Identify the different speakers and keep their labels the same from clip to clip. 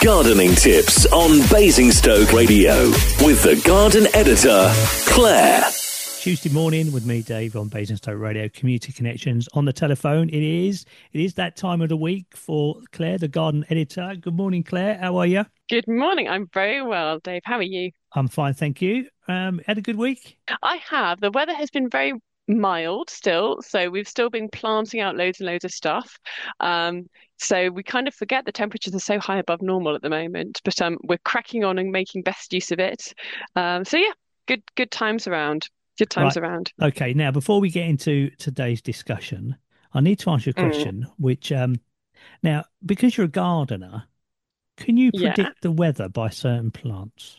Speaker 1: Gardening tips on Basingstoke Radio with the garden editor, Claire.
Speaker 2: Tuesday morning with me, Dave, on Basingstoke Radio, Community Connections. On the telephone, it is that time of the week for Claire, the garden editor. Good morning, Claire. How are you?
Speaker 3: Good morning. I'm very well, Dave. How are you?
Speaker 2: I'm fine, thank you. Had a good week?
Speaker 3: I have. The weather has been very mild still, so we've still been planting out loads and loads of stuff. So we kind of forget the temperatures are so high above normal at the moment, but we're cracking on and making best use of it. So yeah, good times around. Good times around.
Speaker 2: Okay, now before we get into today's discussion, I need to ask you a question, which now, because you're a gardener, can you predict the weather by certain plants?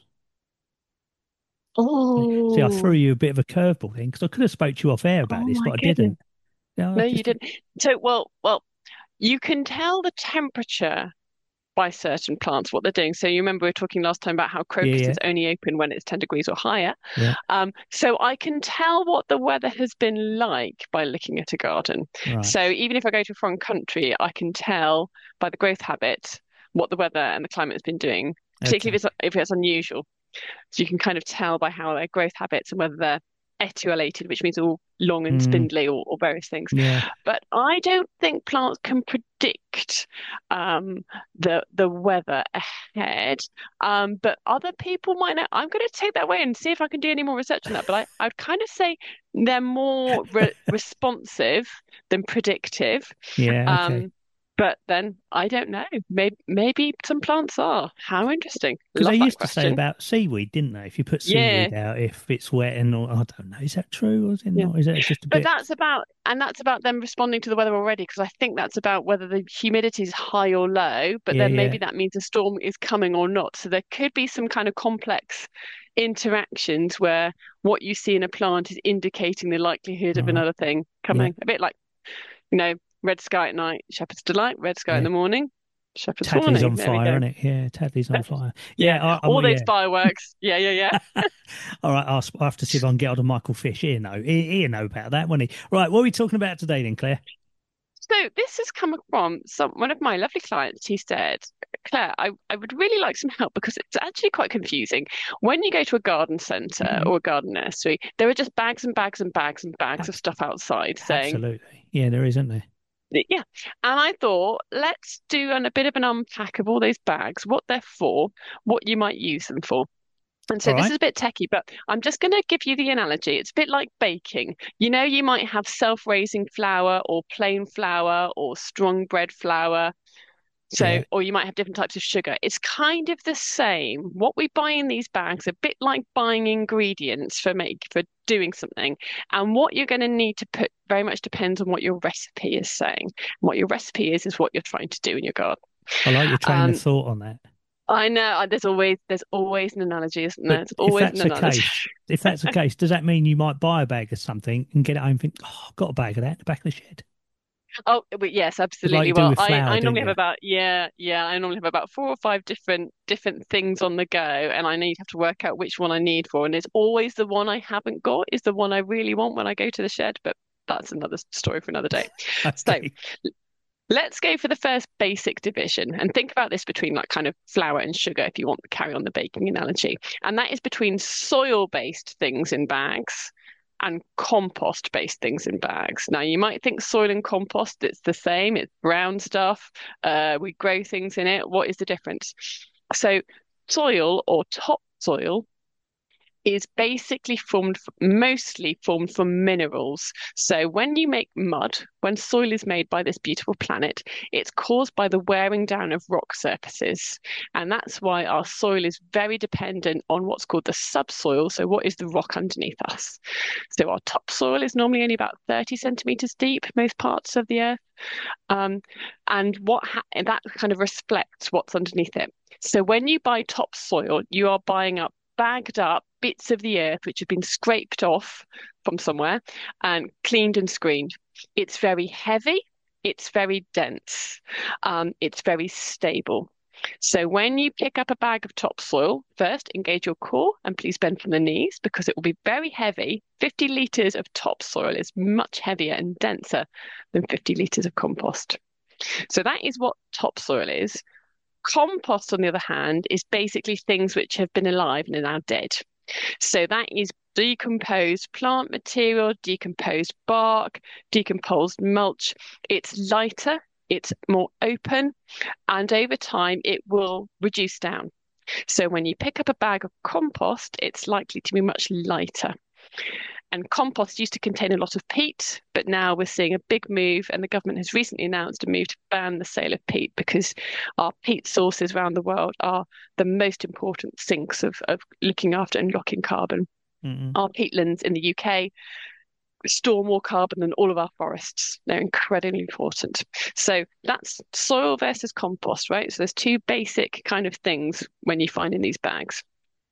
Speaker 3: Oh,
Speaker 2: see, I threw you a bit of a curveball then, because I could have spoke to you off air about this, but I didn't.
Speaker 3: No, you didn't. So, well, you can tell the temperature by certain plants what they're doing. So you remember we were talking last time about how crocus is only open when it's 10 degrees or higher.
Speaker 2: Yeah.
Speaker 3: So I can tell what the weather has been like by looking at a garden.
Speaker 2: Right.
Speaker 3: So even if I go to a foreign country, I can tell by the growth habit what the weather and the climate has been doing, particularly if it's unusual. So you can kind of tell by how their growth habits and whether they're etiolated, which means all long and spindly or various things.
Speaker 2: Yeah.
Speaker 3: But I don't think plants can predict the weather ahead. But other people might know. I'm going to take that away and see if I can do any more research on that. But I'd kind of say they're more responsive than predictive.
Speaker 2: Yeah. Okay.
Speaker 3: But then I don't know. Maybe some plants are. How interesting.
Speaker 2: Because they used
Speaker 3: to
Speaker 2: say about seaweed, didn't they? If you put seaweed out, if it's wet and all, I don't know. Is that true or is it not? Is that just a bit?
Speaker 3: But that's about them responding to the weather already, because I think that's about whether the humidity is high or low. But then maybe that means a storm is coming or not. So there could be some kind of complex interactions where what you see in a plant is indicating the likelihood of another thing coming. A bit like, red sky at night, shepherd's delight, red sky in the morning, shepherd's warning.
Speaker 2: Tadley's on fire, isn't it? Yeah, Tadley's on fire.
Speaker 3: All those fireworks. Yeah.
Speaker 2: All right, I'll have to see if I can get hold of Michael Fish. He'll know about that, won't he? Right, what are we talking about today then, Claire?
Speaker 3: So this has come from one of my lovely clients. He said, Claire, I would really like some help because it's actually quite confusing. When you go to a garden centre or a garden nursery, there are just bags and bags and bags and bags of stuff outside saying...
Speaker 2: Absolutely. Yeah, there is, isn't there?
Speaker 3: Yeah. And I thought, let's do a bit of an unpack of all those bags, what they're for, what you might use them for. And so this is a bit techie, but I'm just going to give you the analogy. It's a bit like baking. You might have self-raising flour or plain flour or strong bread flour. So, or you might have different types of sugar. It's kind of the same. What we buy in these bags, a bit like buying ingredients for doing something. And what you're going to need to put very much depends on what your recipe is saying. And what your recipe is what you're trying to do in your garden.
Speaker 2: I like your train of thought on that.
Speaker 3: I know. There's always an analogy, isn't there? There's always an analogy.
Speaker 2: If that's the case, does that mean you might buy a bag of something and get it home and think, I've got a bag of that in the back of the shed?
Speaker 3: Oh, but yes, absolutely.
Speaker 2: Like
Speaker 3: I normally have about I normally have about 4 or 5 different things on the go, and I have to work out which one I need for. And it's always the one I haven't got is the one I really want when I go to the shed. But that's another story for another day.
Speaker 2: Okay.
Speaker 3: So let's go for the first basic division and think about this between like kind of flour and sugar if you want to carry on the baking analogy. And that is between soil-based things in bags and compost-based things in bags. Now, you might think soil and compost, it's the same. It's brown stuff. We grow things in it. What is the difference? So soil or topsoil is basically mostly formed from minerals. So when you make mud, when soil is made by this beautiful planet, it's caused by the wearing down of rock surfaces. And that's why our soil is very dependent on what's called the subsoil. So what is the rock underneath us? So our topsoil is normally only about 30 centimeters deep, most parts of the earth. And that kind of reflects what's underneath it. So when you buy topsoil, you are buying up bagged up bits of the earth which have been scraped off from somewhere and cleaned and screened. It's very heavy, it's very dense, it's very stable. So when you pick up a bag of topsoil, first engage your core and please bend from the knees because it will be very heavy. 50 litres of topsoil is much heavier and denser than 50 litres of compost. So that is what topsoil is. Compost, on the other hand, is basically things which have been alive and are now dead. So that is decomposed plant material, decomposed bark, decomposed mulch. It's lighter, it's more open, and over time it will reduce down. So when you pick up a bag of compost, it's likely to be much lighter. And compost used to contain a lot of peat, but now we're seeing a big move, and the government has recently announced a move to ban the sale of peat because our peat sources around the world are the most important sinks of looking after and locking carbon.
Speaker 2: Mm-mm.
Speaker 3: Our peatlands in the UK store more carbon than all of our forests. They're incredibly important. So that's soil versus compost, right? So there's two basic kind of things when you find in these bags.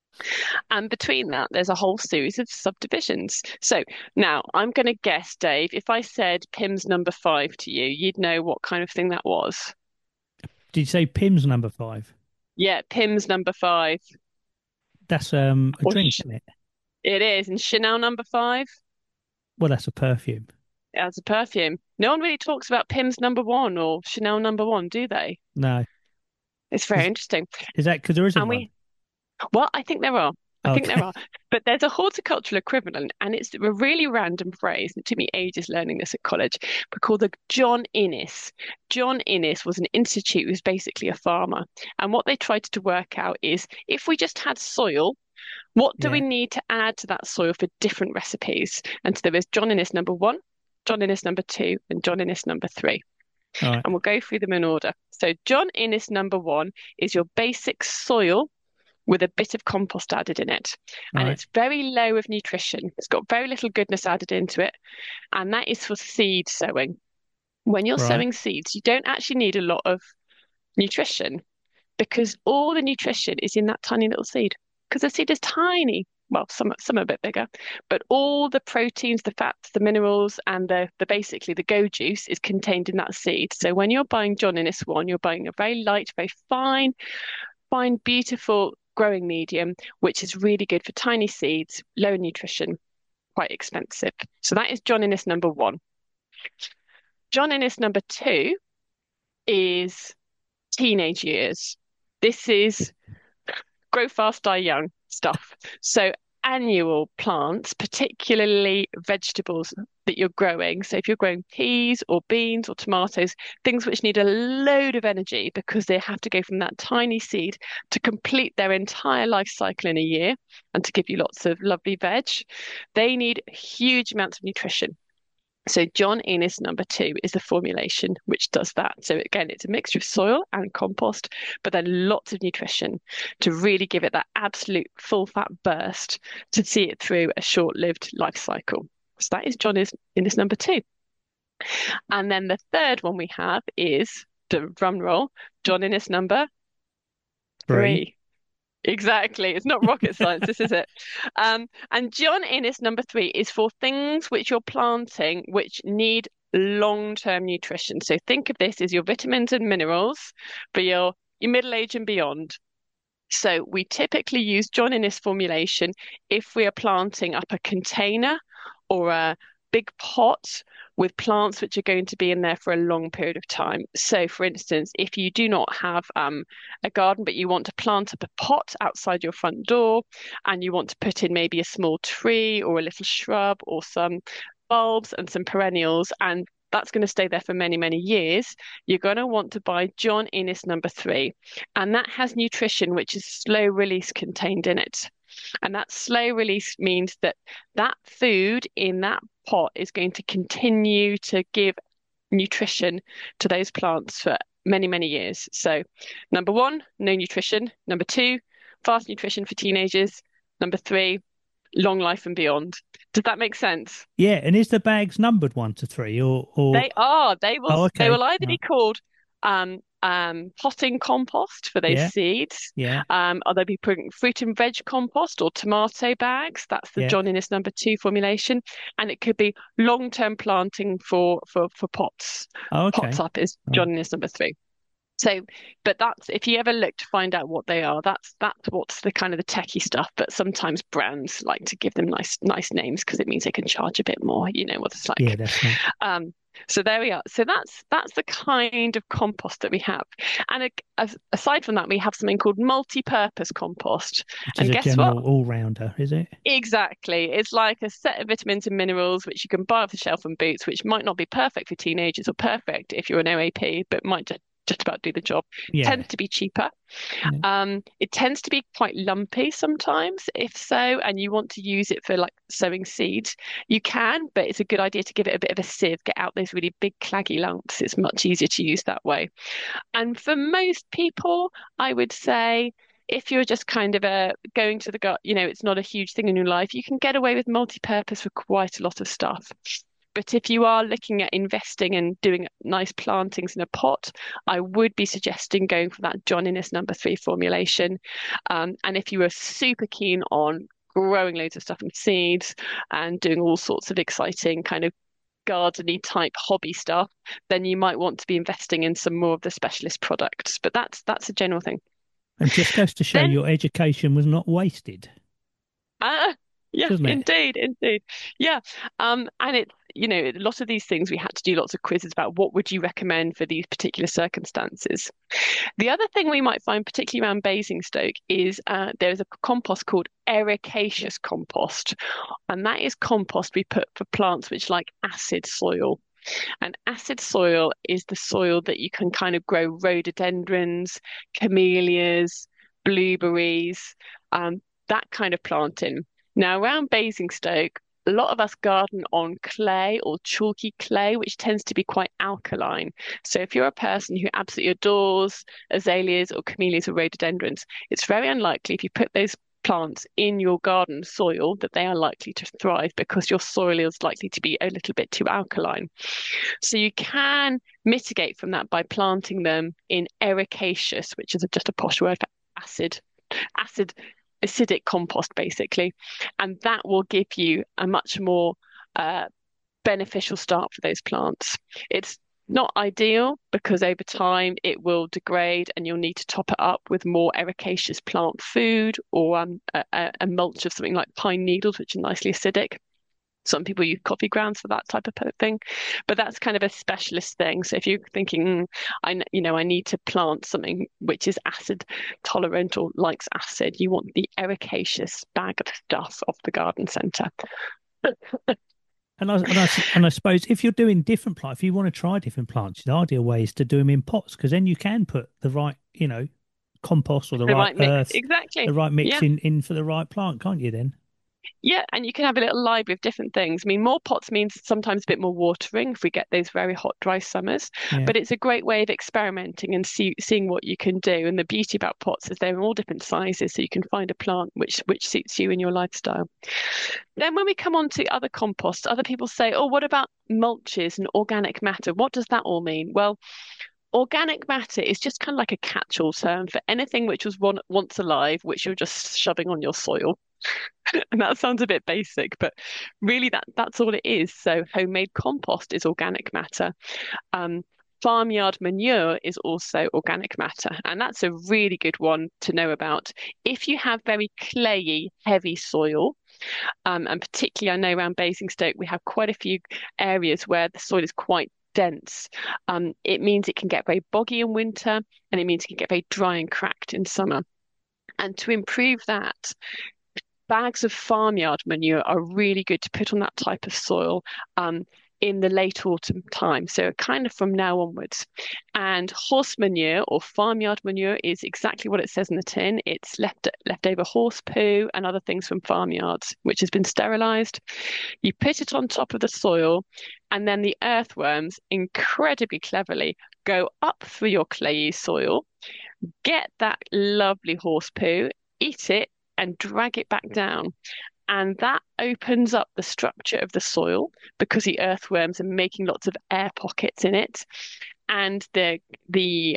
Speaker 3: And between that, there's a whole series of subdivisions. So now I'm going to guess, Dave, if I said PIMS number 5 to you, you'd know what kind of thing that was.
Speaker 2: Did you say Pim's number 5?
Speaker 3: Yeah, PIMS number 5.
Speaker 2: That's a
Speaker 3: Or
Speaker 2: drink, isn't it?
Speaker 3: It is. And Chanel number 5,
Speaker 2: Well, that's a perfume.
Speaker 3: as a perfume. No one really talks about PIMS number 1 or Chanel number 1, do they?
Speaker 2: No.
Speaker 3: It's very
Speaker 2: Is,
Speaker 3: interesting.
Speaker 2: is that because there isn't
Speaker 3: And
Speaker 2: one?
Speaker 3: well, I think there are. I think
Speaker 2: Okay.
Speaker 3: there are. But there's a horticultural equivalent, and it's a really random phrase. It took me ages learning this at college. We call the John Innes. John Innes was an institute who was basically a farmer. And what they tried to work out is if we just had soil, what do we
Speaker 2: Yeah.
Speaker 3: need to add to that soil for different recipes? And so there was John Innes number 1, John Innes number 2, and John Innes number 3.
Speaker 2: All right.
Speaker 3: And we'll go through them in order. So John Innes number 1 is your basic soil with a bit of compost added in it.
Speaker 2: All
Speaker 3: And
Speaker 2: right.
Speaker 3: it's very low of nutrition. It's got very little goodness added into it. And that is for seed sowing. When you're
Speaker 2: Right.
Speaker 3: sowing seeds, you don't actually need a lot of nutrition because all the nutrition is in that tiny little seed. Because the seed is tiny. Well, some are a bit bigger, but all the proteins, the fats, the minerals, and the basically the go juice is contained in that seed. So when you're buying John Innes one, you're buying a very light, very fine, beautiful growing medium, which is really good for tiny seeds, low in nutrition, quite expensive. So that is John Innes number 1. John Innes number 2 is teenage years. This is grow fast, die young stuff. So annual plants, particularly vegetables that you're growing. So if you're growing peas or beans or tomatoes, things which need a load of energy because they have to go from that tiny seed to complete their entire life cycle in a year and to give you lots of lovely veg, they need huge amounts of nutrition. So John Innes number 2 is the formulation which does that. So again, it's a mixture of soil and compost, but then lots of nutrition to really give it that absolute full fat burst to see it through a short-lived life cycle. So that is John Innes number 2. And then the third one we have is, the drum roll, John Innes number 3. Exactly. It's not rocket science, this is it. And John Innes number 3 is for things which you're planting which need long-term nutrition. So think of this as your vitamins and minerals for your middle age and beyond. So we typically use John Innes formulation if we are planting up a container or a big pot with plants which are going to be in there for a long period of time. So, for instance, if you do not have a garden, but you want to plant up a pot outside your front door and you want to put in maybe a small tree or a little shrub or some bulbs and some perennials, and that's going to stay there for many, many years, you're going to want to buy John Innes number 3. And that has nutrition, which is slow release contained in it. And that slow release means that that food in that pot is going to continue to give nutrition to those plants for many, many years. So, number 1, no nutrition. Number 2, fast nutrition for teenagers. Number 3, long life and beyond. Does that make sense?
Speaker 2: Yeah, and is the bags numbered 1 to 3 or?
Speaker 3: They are. They will.
Speaker 2: Oh, okay.
Speaker 3: They will either be
Speaker 2: Right.
Speaker 3: called potting compost for those
Speaker 2: Yeah,
Speaker 3: seeds.
Speaker 2: yeah,
Speaker 3: Or they'll be putting fruit and veg compost or tomato bags. That's the
Speaker 2: yeah.
Speaker 3: John Innes number 2 formulation. And it could be long-term planting for pots.
Speaker 2: Oh, okay.
Speaker 3: Pots up is
Speaker 2: Right.
Speaker 3: John Innes number 3. So, but that's if you ever look to find out what they are, that's what's the kind of the techie stuff. But sometimes brands like to give them nice names because it means they can charge a bit more. You know what it's like.
Speaker 2: Yeah, that's right.
Speaker 3: So there we are. So that's the kind of compost that we have. And aside from that, we have something called multi-purpose compost.
Speaker 2: Which is
Speaker 3: And
Speaker 2: a
Speaker 3: guess what?
Speaker 2: general all-rounder, is it?
Speaker 3: Exactly. It's like a set of vitamins and minerals which you can buy off the shelf in Boots, which might not be perfect for teenagers or perfect if you're an OAP, but might just about do the job.
Speaker 2: Yeah.
Speaker 3: Tends to be cheaper.
Speaker 2: Yeah.
Speaker 3: It tends to be quite lumpy sometimes, if so, and you want to use it for like sowing seeds, you can, but it's a good idea to give it a bit of a sieve, get out those really big claggy lumps. It's much easier to use that way. And for most people, I would say if you're just kind of going to the gut, it's not a huge thing in your life, you can get away with multi-purpose for quite a lot of stuff. But if you are looking at investing and doing nice plantings in a pot, I would be suggesting going for that John Innes #3 formulation. And if you are super keen on growing loads of stuff from seeds and doing all sorts of exciting kind of gardening type hobby stuff, then you might want to be investing in some more of the specialist products. But that's a general thing.
Speaker 2: And just goes to show
Speaker 3: Then,
Speaker 2: your education was not wasted,
Speaker 3: uh, yeah,
Speaker 2: doesn't it?
Speaker 3: indeed, indeed, yeah. And it's a lot of these things we had to do lots of quizzes about what would you recommend for these particular circumstances. The other thing we might find, particularly around Basingstoke, is there's a compost called ericaceous compost, and that is compost we put for plants which like acid soil. And acid soil is the soil that you can kind of grow rhododendrons, camellias, blueberries, that kind of plant in. Now, around Basingstoke, a lot of us garden on clay or chalky clay, which tends to be quite alkaline. So if you're a person who absolutely adores azaleas or camellias or rhododendrons, it's very unlikely if you put those plants in your garden soil that they are likely to thrive because your soil is likely to be a little bit too alkaline. So you can mitigate from that by planting them in ericaceous, which is just a posh word for acid acidic compost basically, and that will give you a much more uh, beneficial start for those plants. It's not ideal because over time it will degrade and you'll need to top it up with more ericaceous plant food or a mulch of something like pine needles, which are nicely acidic. Some people use coffee grounds for that type of thing, but that's kind of a specialist thing. So if you're thinking, I need to plant something which is acid tolerant or likes acid, you want the ericaceous bag of stuff off the garden centre.
Speaker 2: And I suppose if you're doing different plants, if you want to try different plants, the ideal way is to do them in pots because then you can put the right, compost or the right
Speaker 3: Mix,
Speaker 2: earth,
Speaker 3: exactly.
Speaker 2: the right mix
Speaker 3: Yeah.
Speaker 2: in for the right plant, can't you then?
Speaker 3: Yeah, and you can have a little library of different things. I mean, more pots means sometimes a bit more watering if we get those very hot, dry summers.
Speaker 2: Yeah.
Speaker 3: But it's a great way of experimenting and seeing what you can do. And the beauty about pots is they're in all different sizes, so you can find a plant which suits you and your lifestyle. Then when we come on to other composts, other people say, "Oh, what about mulches and organic matter? What does that all mean?" Well, organic matter is just kind of like a catch-all term for anything which was once alive, which you're just shoving on your soil. And that sounds a bit basic, but really that's all it is. So homemade compost is organic matter. Um, Farmyard manure is also organic matter, and that's a really good one to know about. If you have very clayey, heavy soil, and particularly I know around Basingstoke we have quite a few areas where the soil is quite dense. It means it can get very boggy in winter, and it means it can get very dry and cracked in summer. And to improve that, bags of farmyard manure are really good to put on that type of soil in the late autumn time. So kind of from now onwards. And horse manure or farmyard manure is exactly what it says in the tin. It's leftover horse poo and other things from farmyards, which has been sterilized. You put it on top of the soil, and then the earthworms incredibly cleverly go up through your clayey soil, get that lovely horse poo, eat it, and drag it back down. And that opens up the structure of the soil because the earthworms are making lots of air pockets in it. And the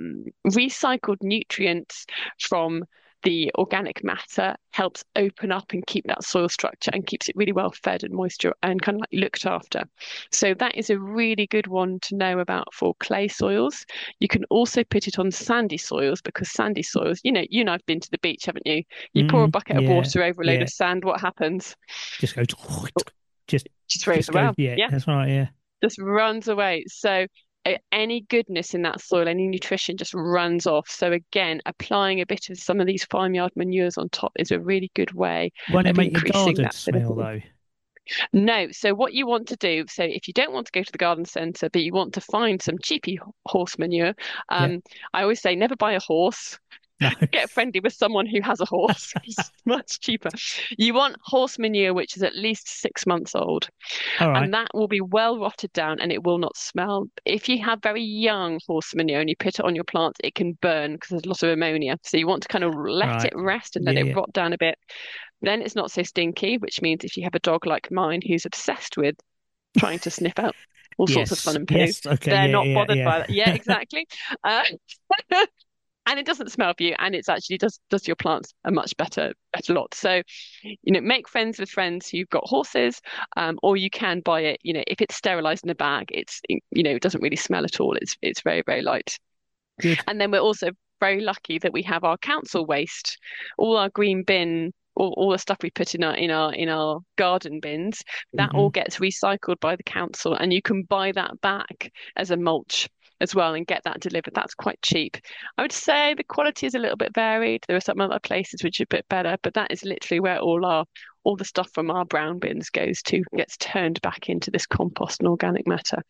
Speaker 3: recycled nutrients from the organic matter helps open up and keep that soil structure and keeps it really well fed and moisture and kind of like looked after. So that is a really good one to know about for clay soils. You can also put it on sandy soils because sandy soils, you and I've been to the beach, haven't you? You pour a bucket of
Speaker 2: Yeah.
Speaker 3: water over a load
Speaker 2: Yeah.
Speaker 3: of sand, what happens?
Speaker 2: Just goes, just
Speaker 3: Just throws
Speaker 2: just goes,
Speaker 3: around.
Speaker 2: yeah,
Speaker 3: Yeah.
Speaker 2: that's right, yeah.
Speaker 3: just runs away. So any goodness in that soil, any nutrition just runs off. So again, applying a bit of some of these farmyard manures on top is a really good way
Speaker 2: Won't it
Speaker 3: of
Speaker 2: make your
Speaker 3: increasing
Speaker 2: garden
Speaker 3: that
Speaker 2: smell
Speaker 3: fertility.
Speaker 2: though?
Speaker 3: No, so what you want to do, so if you don't want to go to the garden centre, but you want to find some cheapy horse manure,
Speaker 2: Yeah.
Speaker 3: I always say never buy a horse.
Speaker 2: No.
Speaker 3: Get friendly with someone who has a horse. It's much cheaper. You want horse manure which is at least 6 months old,
Speaker 2: All right.
Speaker 3: and that will be well rotted down and it will not smell. If you have very young horse manure and you put it on your plants, it can burn because there's a lot of ammonia. So you want to kind of let
Speaker 2: Right.
Speaker 3: it rest and let
Speaker 2: Yeah,
Speaker 3: it
Speaker 2: yeah.
Speaker 3: rot down a bit. Then it's not so stinky, which means if you have a dog like mine who's obsessed with trying to sniff out all sorts of fun
Speaker 2: Yes.
Speaker 3: and poo,
Speaker 2: Yes. Okay.
Speaker 3: they're
Speaker 2: Yeah,
Speaker 3: not
Speaker 2: yeah,
Speaker 3: bothered by that. Yeah,
Speaker 2: yeah.
Speaker 3: exactly. Uh, and it doesn't smell for you, and it's actually does your plants a much better lot. So, make friends with friends who've got horses, or you can buy it. If it's sterilized in a bag, it doesn't really smell at all. It's very, very light.
Speaker 2: Good.
Speaker 3: And then we're also very lucky that we have our council waste, all our green bin, all the stuff we put in our garden bins, that all
Speaker 2: Hmm.
Speaker 3: gets recycled by the council, and you can buy that back as a mulch as well and get that delivered. That's quite cheap. I would say the quality is a little bit varied. There are some other places which are a bit better, but that is literally where all the stuff from our brown bins gets turned back into this compost and organic matter.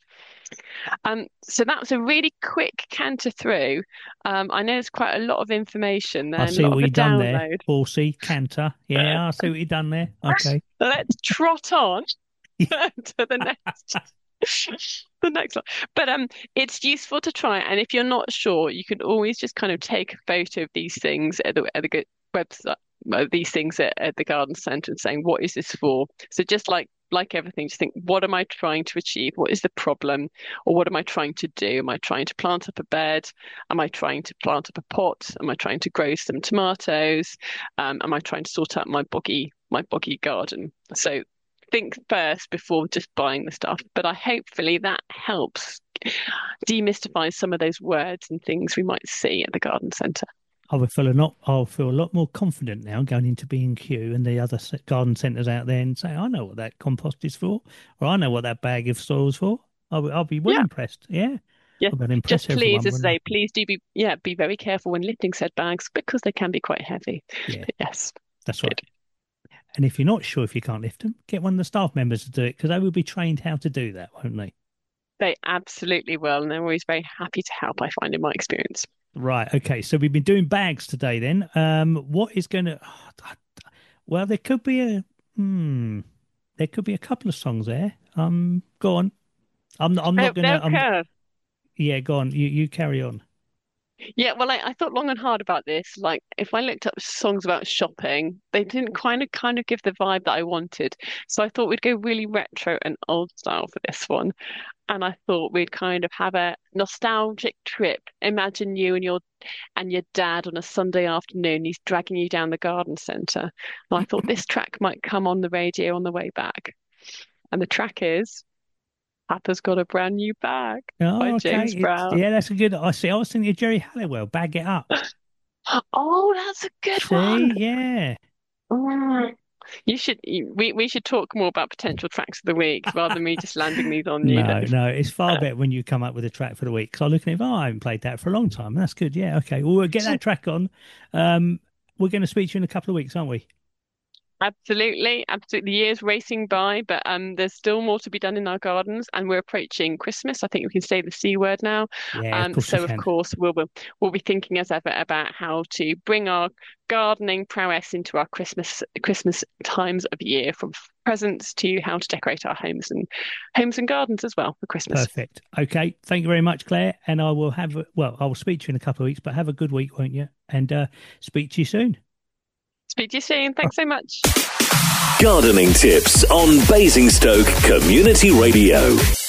Speaker 3: So that was a really quick canter through. I know there's quite a lot of information there
Speaker 2: I
Speaker 3: and a
Speaker 2: see
Speaker 3: lot
Speaker 2: what
Speaker 3: of a
Speaker 2: you've done there.
Speaker 3: download.
Speaker 2: Horsey, canter. Yeah, I see what you've done there. Okay.
Speaker 3: Let's trot on to the next. The next one. But it's useful to try, and if you're not sure, you can always just kind of take a photo of these things at the good website, these things at the garden centre, and saying, what is this for? So just like everything, just think, what am I trying to achieve? What is the problem? Or what am I trying to do? Am I trying to plant up a bed? Am I trying to plant up a pot? Am I trying to grow some tomatoes? Am I trying to sort out my boggy garden? So think first before just buying the stuff. But hopefully that helps demystify some of those words and things we might see at the garden centre.
Speaker 2: I'll feel a lot more confident now going into B&Q and the other garden centres out there and say, I know what that compost is for, or I know what that bag of soil is for. I'll be well
Speaker 3: Yeah.
Speaker 2: impressed. Yeah.
Speaker 3: Yeah.
Speaker 2: I'm going to impress
Speaker 3: Just please,
Speaker 2: everyone.
Speaker 3: as I say, please do be very careful when lifting said bags because they can be quite heavy.
Speaker 2: Yeah,
Speaker 3: Yes.
Speaker 2: that's right. And if you're not sure if you can't lift them, get one of the staff members to do it because they will be trained how to do that, won't they?
Speaker 3: They absolutely will, and they're always very happy to help, I find in my experience.
Speaker 2: Right. Okay. So we've been doing bags today then. What is going to, well, there could be a couple of songs there. Go on. I'm not going to, yeah, go on. You carry on.
Speaker 3: Yeah, well, I thought long and hard about this. Like, if I looked up songs about shopping, they didn't kind of give the vibe that I wanted. So I thought we'd go really retro and old style for this one. And I thought we'd kind of have a nostalgic trip. Imagine you and your dad on a Sunday afternoon. He's dragging you down the garden centre. And I thought this track might come on the radio on the way back. And the track is Papa's Got a Brand New Bag by
Speaker 2: Oh, okay.
Speaker 3: James Brown.
Speaker 2: Yeah, that's a good. I see. I was thinking of Jerry Halliwell, Bag It Up.
Speaker 3: Oh, that's a good
Speaker 2: See,
Speaker 3: one.
Speaker 2: yeah.
Speaker 3: We should talk more about potential tracks of the week rather than me just landing these on you,
Speaker 2: No,
Speaker 3: Dave.
Speaker 2: no, it's far better when you come up with a track for the week. Because I look at it, I haven't played that for a long time. That's good. Yeah, okay. Well, we'll get that track on. We're going to speak to you in a couple of weeks, aren't we?
Speaker 3: Absolutely, absolutely. The year's racing by, but there's still more to be done in our gardens, and we're approaching Christmas. I think we can say the C word now.
Speaker 2: Yeah, of course
Speaker 3: So
Speaker 2: we
Speaker 3: of
Speaker 2: can.
Speaker 3: course we'll be thinking as ever about how to bring our gardening prowess into our Christmas times of year, from presents to how to decorate our homes and gardens as well for Christmas.
Speaker 2: Perfect. Okay. Thank you very much, Claire. And I will I will speak to you in a couple of weeks, but have a good week, won't you? And speak to you soon.
Speaker 3: Speak to you soon. Thanks so much.
Speaker 1: Gardening tips on Basingstoke Community Radio.